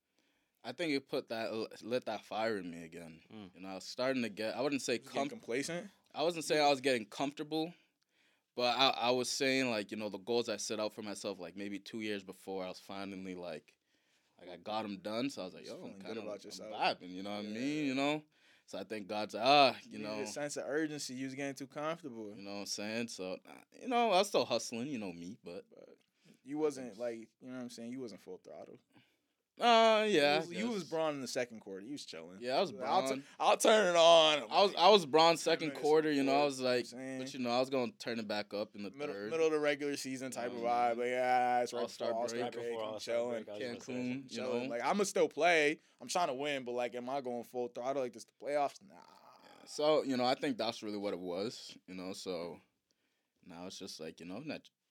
I think it put that lit that fire in me again. Mm. You know, I was starting to get. I wouldn't say Just getting com- complacent. I wasn't saying I was getting comfortable, but I, I was saying like you know the goals I set out for myself like maybe two years before I was finally like like I got them done. So I was like, Just yo, feeling I'm good kind of about yourself. vibing. You know what I Yeah. mean? You know. So I think God's like, ah, you needed know, a sense of urgency. You was getting too comfortable. you know what I'm saying. So uh, you know, I was still hustling. You know me, but But you wasn't like, you know what I'm saying? You wasn't full throttle. uh, yeah, You was, I you was guess. Braun in the second quarter. You was chilling. Yeah, I was I'll, t- Braun. I'll turn it on. I was I was Braun second minutes quarter. You know, I before, was like, you know what I'm but saying? you know, I was gonna turn it back up in the middle, third. middle of the regular season type of Yeah, vibe. Like, yeah, it's right All-Star before break. All-Star Right break. before I'm All-Star chilling. break, I was gonna say. Cancun, you Chilling. know. Like, I'm going to still play. I'm trying to win, but, like, am I going full throttle like this the playoffs? Nah. So, you know, I think that's really what it was, you know, so now it's just like, you know, not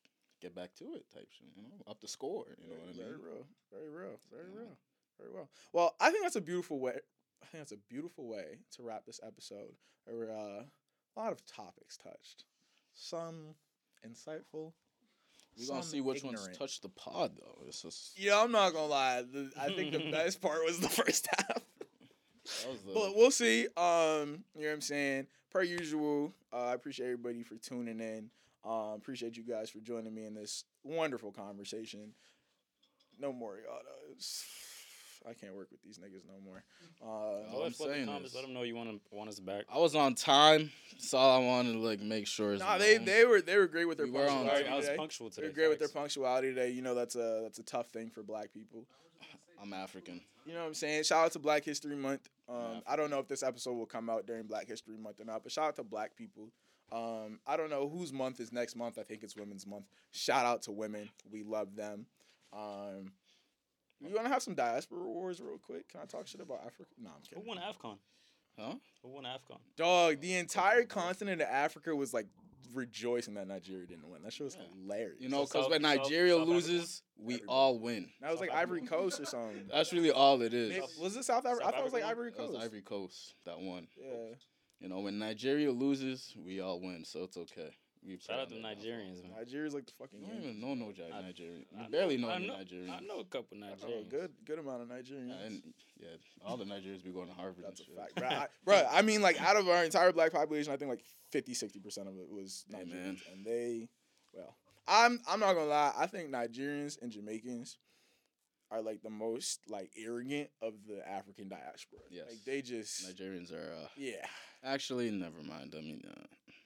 get back to it type shit. You know, up the score. You know what I Very mean? real. Very real. Very real. Very well. Well, I think that's a beautiful way. I think that's a beautiful way to wrap this episode. There were uh, a lot of topics touched. Some insightful. We're gonna some see which ignorant. ones touch the pod though. It's just Yeah, I'm not gonna lie. The, I think the best part was the first half. that was the, But we'll see. Um, you know what I'm saying? Per usual, uh, I appreciate everybody for tuning in. Um, appreciate you guys for joining me in this wonderful conversation. No more Mariota. I can't work with these niggas no more. Uh, All Go I'm ahead, flood the saying comments. is- Let them know you want, 'em- want us back. I was on time. That's all I wanted to like make sure. Is nah, they known. they were they were great with their We were on punctuality time. I was today. punctual They today. were great with their facts. punctuality today. You know that's a that's a tough thing for black people. I'm African. You know what I'm saying? Shout out to Black History Month. Um, Yeah. I don't know if this episode will come out during Black History Month or not, but shout out to Black people. Um, I don't know whose month is next month. I think it's Women's Month. Shout out to women. We love them. Um, you want to have some diaspora wars real quick? Can I talk shit about Africa? No, I'm Who kidding. won AFCON? Huh? Who won AFCON? Dog, the entire continent of Africa was like rejoicing that Nigeria didn't win. That shit was Yeah. hilarious. You know, So because South- when South- Nigeria South Africa? loses, we Everybody. all win. that was like South Ivory Africa? Coast or something. That's really all it is. Maybe- was it South Africa? I South thought it was like Africa Ivory That was Coast. Ivory Coast that won. Yeah. You know, when Nigeria loses, we all win, so it's okay. We Shout out to play on that. Nigerians, man. Nigeria's like the fucking I don't Yankees. even know no Gi- I- Nigerian. I You barely know I any know, Nigerians. I know a couple Oh, Nigerians. good, good amount of Nigerians. Yeah, and yeah, all the Nigerians be going to Harvard. That's a and shit. fact, bro. I, bro, I mean, like out of our entire black population, I think like fifty, sixty percent of it was Hey, Nigerians, man. and they, well, I'm I'm not gonna lie. I think Nigerians and Jamaicans are like the most like arrogant of the African diaspora. Yes. Like they just, Nigerians are uh, yeah. actually never mind. I mean, uh,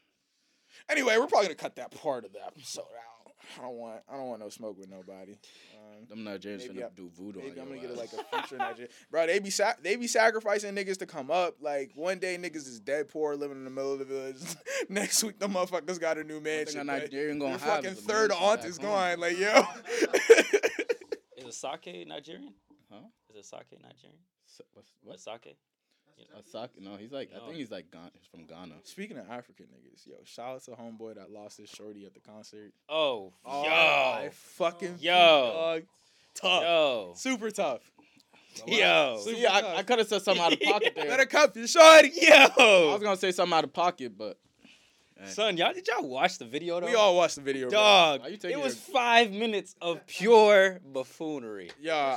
Anyway, we're probably gonna cut that part of the episode out. I don't want I don't want no smoke with nobody. Um, them Nigerians Maybe finna I- do voodoo Maybe on I'm your gonna get ass. like a future Nigerian. Bro, they be sac- they be sacrificing niggas to come up. Like one day niggas is dead poor living in the middle of the village. Next week the motherfuckers got a new One thing mansion. a but Nigerian gonna Your have fucking is a third mansion aunt back is home. gone. Like yo. Is a sake Nigerian? Huh? Is a sake Nigerian? S- what's- A What? sake? Asaki? No, he's like I No. think he's like Ghana. He's from Ghana. Speaking of African niggas, yo, shout out to homeboy that lost his shorty at the concert. Oh, Oh, yo, I fucking Yo. dog. Tough, yo, super tough. yo, Super See, I, tough. I could have said something out of pocket there. Better cuff your shorty. I yo. was gonna say something out of pocket, but hey. Son, y'all did y'all watch the video though? We all watched the video, bro. Dog, Why you taking it was your- five minutes of pure buffoonery. Yeah,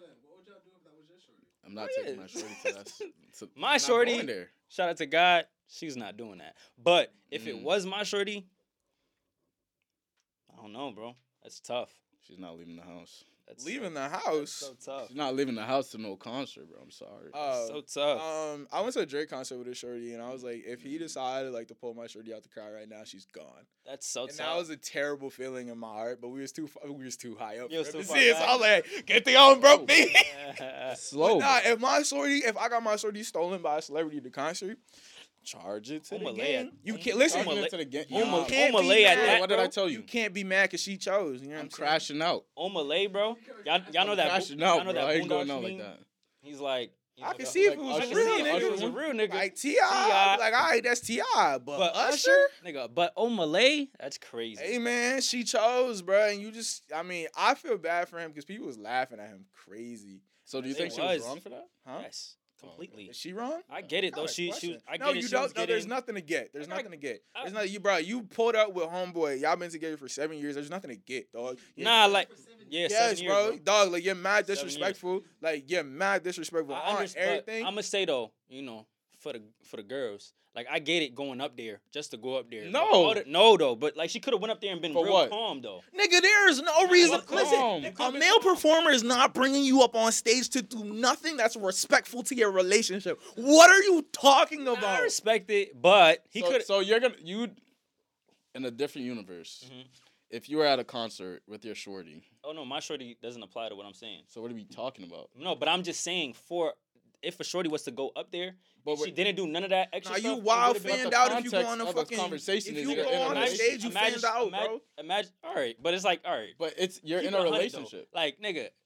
I'm not Oh, taking yeah. my shorty to that. To, My I'm not shorty- going there. Shout out to God, she's not doing that. But if it Mm. was my shorty, I don't know, bro. That's tough. She's not leaving the house. That's leaving so, the that's house. so tough. She's not leaving the house to no concert, bro. I'm sorry. Uh, so tough. Um, I went to a Drake concert with a shorty, and I was like, if he decided like to pull my shorty out the crowd right now, she's gone. That's so and tough. that was a terrible feeling in my heart, but we was too fu- we was too high up You was for him too to far see it. So back. I was like, get the on broke me. Slow. Nah, if my shorty, if I got my shorty stolen by a celebrity at the concert, charge it to the Omalay game. at- You can't listen. Omalay- Coming into the game. Oma- Nah, can't be Omalay at mad, that, what did I bro. tell you? You can't be mad because she chose. You know what I'm I'm saying? crashing out. Omalay, bro. Y'all, y'all know I'm that. crashing Bo- out, y'all know bro. that I ain't going Boondocks out like meme? that. He's like, you I know, can the- see if like it was I a Usher- can real see if nigga. it was a real nigga. Like Ti, T.I. like all right, that's Ti. But, but Usher, Usher, nigga, but Omalay, that's crazy. hey man, she chose, bro, and you just, I mean, I feel bad for him because people was laughing at him crazy. So do you It think she was. was wrong for that? Huh? Yes, completely. Is she wrong? I get it though. Got a She, she, question. was- I no, get it. you she don't. was No, there's getting- nothing to get. There's I got- nothing to get. I- There's nothing. You, bro, you pulled up with homeboy. Y'all been together for seven years. There's nothing to get, dog. You- Nah, like, yeah, yes, seven years, bro. bro. Dog, like you're mad Seven years. disrespectful. Like you're mad disrespectful I on understand. everything. I'm gonna say though, you know, for the for the girls, like I get it going up there just to go up there. No. But all the- no though. But like she could have went up there and been For real what? calm though. Nigga, there is no reason. Well, Listen, calm. a male performer is not bringing you up on stage to do nothing that's respectful to your relationship. What are you talking I about? respect it, but he so, could. so you're gonna you in a different universe. Mhm. If you were at a concert with your shorty, Oh no, my shorty doesn't apply to what I'm saying. so what are we talking about? No, but I'm just saying for if a shorty was to go up there, But and she wait- didn't do none of that extra Nah, stuff. you it wild would've been- fanned the out if you go context on a of the fucking conversation If is you you're go in a on the relationship. stage, you imagine, fanned out, imagine, bro. Imagine, all right, but it's like, all right. But it's you're keep in it a one hundred though. relationship. Like, nigga,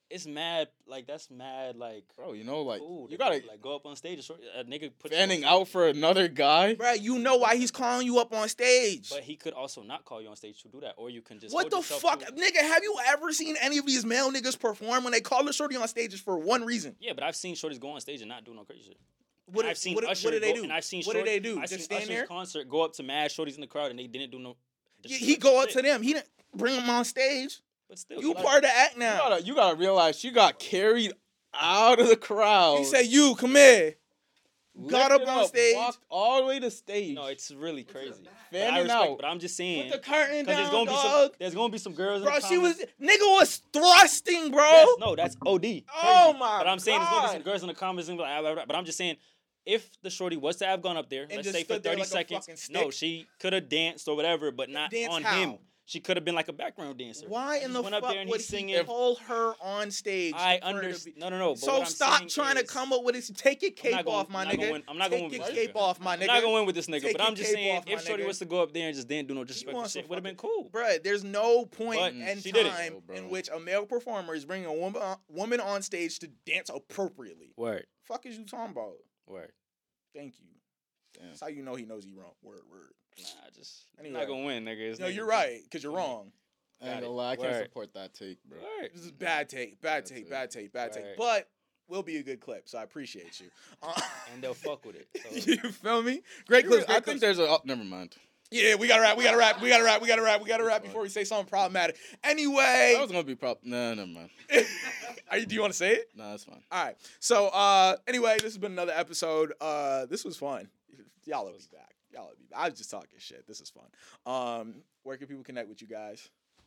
it's mad. Like that's mad. Like Bro, you know, like cool, you to, gotta like go up on stage. And short, a nigga put you on fanning stage. out for another guy. Bro, you know why he's calling you up on stage. But he could also not call you on stage to do that, or you can just What hold the yourself fuck? to it. Nigga, have you ever seen any of these male niggas perform when they call the shorty on stage is for one reason? Yeah, but I've seen shorties go on stage and not do no crazy shit. What, And I've seen what, Usher what did they go, do? and I've seen what short, did they do? I've Just seen stand Usher's there? concert go up to mad shorties in the crowd and they didn't do no. Yeah, he go up to them. He didn't bring them on stage. But still, You like, part of the act You now. gotta, you gotta realize she got carried out of the crowd. He said, you, come here. Got up lifted on stage. walked all the way to stage. No, it's really crazy. But Fanning I respect, out. but I'm just saying. Put the curtain Because there's down, gonna be some, dog. there's gonna be some girls. Bro, in the she was, comments. nigga was thrusting, bro. Yes, no, that's O D. Oh, Crazy. my But I'm saying there's gonna be God. some girls in the comments and be like, ah, blah, blah, blah. But I'm just saying, if the shorty was to have gone up there, let's just say for stood there thirty like a seconds, fucking stick? no, she could have danced or whatever, but not Dance on how? him. She could have been like a background dancer. Why She in just the went up fuck there and would he's he singing. pull her on stage? I for her to understand. be- No, no, no. But So what I'm stop saying trying to is- come up with this. Take your I'm cape not gonna- off, my I'm not gonna nigga. win- I'm not gonna Take win your with cape this nigga. off, my nigga. I'm not gonna win with this nigga, Take but your I'm just cape saying, off, my if Shorty nigga. was to go up there and just didn't do no disrespectful wants shit, some would have been fucking- cool. Bruh, there's no point But in she did it. time Oh, bro. in which a male performer is bringing a woman woman on stage to dance appropriately. Word, Fuck is you talking about? word. Thank you. Damn. That's how you know he knows he wrong. Word, word. Nah, just Anyway. not gonna win, nigga. It's No, nigga. you're right, because you're wrong. I ain't Got gonna it. lie, I can't Word. support that take, bro. Word. This is bad take, bad That's take, it. bad take, bad take. Right. But will be a good clip, so I appreciate you. Uh, And they'll fuck with it. So. you feel me? Great clips. Great I think clips. there's a. Oh, never mind. Yeah, we gotta wrap. We gotta wrap. We gotta wrap. We gotta wrap. We gotta wrap before we say something problematic. Anyway, That was gonna be prob. Nah, never mind. Are you, do you want to say it? Nah, that's fine. All right. So, uh, anyway, this has been another episode. Uh, this was fun. Y'all will be back. Y'all will be back. I was just talking shit. This is fun. Um, where can people connect with you guys?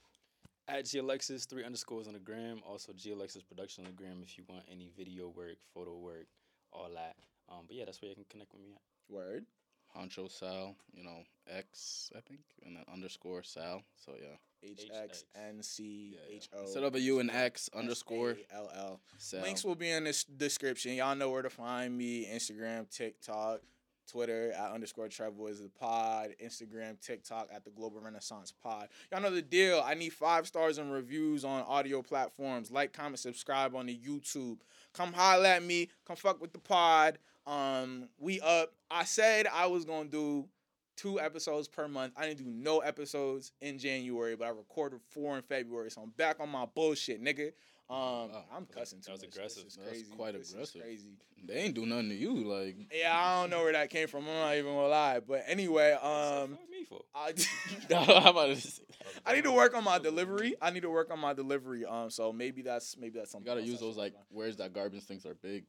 At G Alexis, three underscores on the gram. Also G Alexis Production on the gram if you want any video work, photo work, all that. Um, but yeah, that's where you can connect with me at. Word. Honcho Sal, you know, X, I think, and then underscore Sal. So yeah. H X N C H O. Instead of a U and X underscore L L. Sal. Links will be in the s- description. Y'all know where to find me. Instagram, TikTok, Twitter at underscore Trevor is the pod. Instagram, TikTok at the Global Renaissance Pod. Y'all know the deal. I need five stars and reviews on audio platforms. Like, comment, subscribe on the YouTube. Come holler at me. Come fuck with the pod. Um, we up. I said I was gonna do two episodes per month. I didn't do no episodes in January, but I recorded four in February, so I'm back on my bullshit, nigga. Um, Wow. I'm cussing too That was much. aggressive. This is That's crazy. quite This is aggressive. crazy. They ain't do nothing to you, like. Yeah, I don't know where that came from. I'm not even gonna lie. But anyway, um, Fuck me for. I, How about this? I need to work on my delivery. I need to work on my delivery. Um, so maybe that's maybe that's You something. gotta else use I those should like, work on. where's that garbage things are big.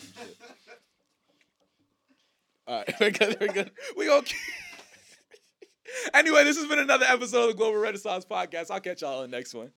All right, we're good. We're good. We gonna. keep- Anyway, this has been another episode of the Global Renaissance Podcast. I'll catch y'all on the next one.